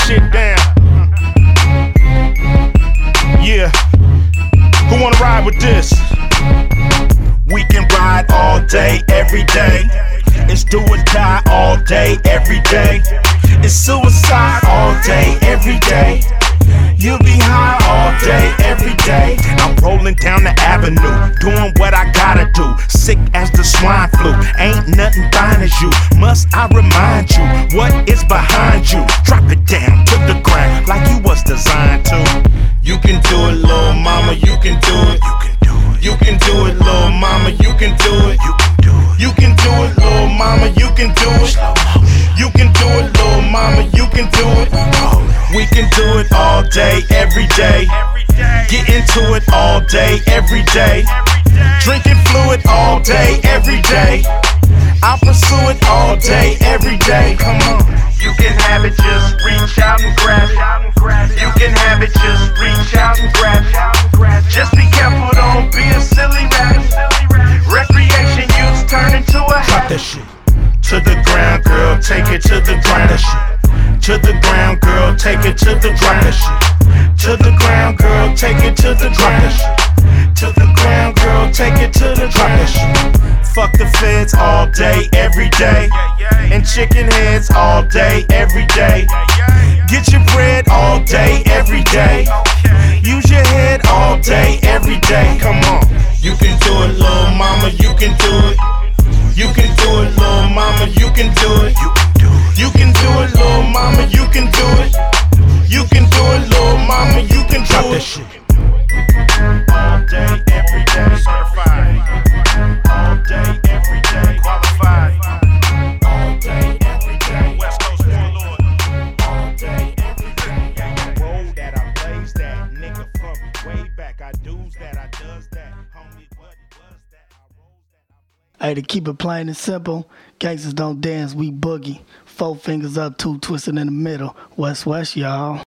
shit down. Yeah. Who wanna ride with this? We can ride all day, every day. It's do or die all day, every day. It's suicide all day, every day. You'll be high all day, every day. I'm rolling down the avenue, doing what I gotta do. Sick as the swine flu, ain't nothing fine as you. Must I remind you, what is behind you? Drop it down to the ground, like you was designed to. You can do it, little mama, you can do it. You can do it, little mama, you can do it. You can do it, little mama, you can do it. You can do it, little mama, you can do it. We can do it all day, every day. Get into it all day, every day. Drinking fluid all day, every day. I'll pursue it all day, every day. Come on. You can have it, just reach out and grab it. You can have it, just reach out and grab it. Just be careful, don't be a silly rabbit. Recreation use turn into a habit. Drop that shit to the ground, girl, take it to the ground. To the ground, girl, take it to the ground. To the ground, girl, take it to the ground. To the ground, girl, take it to the ground. Fuck the feds all day, every day. And chicken heads all day, every day. Get your bread all day, every day. Use your head all day, every day. Come on. You can do it, little mama, you can do it. You can do it, little mama, you can do it. You can do it, little mama, you can do it. You can do it, little mama, you can do it. All day, every day. Certified. All day, every day. Qualified. All day, every day. West Coast warlord. All day, every day. Roll that, I blaze that. Nigga from way back. I do's that, I does that. Homie, what was that? I rolls that, I blaze. Hey, to keep it plain and simple, gangsters don't dance, we boogie. 4 fingers up, 2 twisted in the middle. West, y'all.